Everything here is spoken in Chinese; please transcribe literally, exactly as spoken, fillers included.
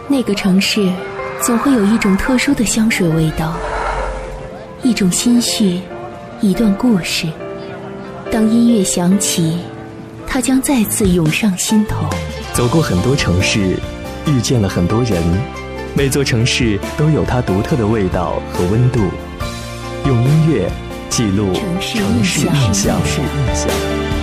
那个城市总会有一种特殊的香水味道，一种心绪，一段故事。当音乐响起，它将再次涌上心头。 走过很多城市，遇见了很多人，每座城市都有它独特的味道和温度。用音乐记录城市印象。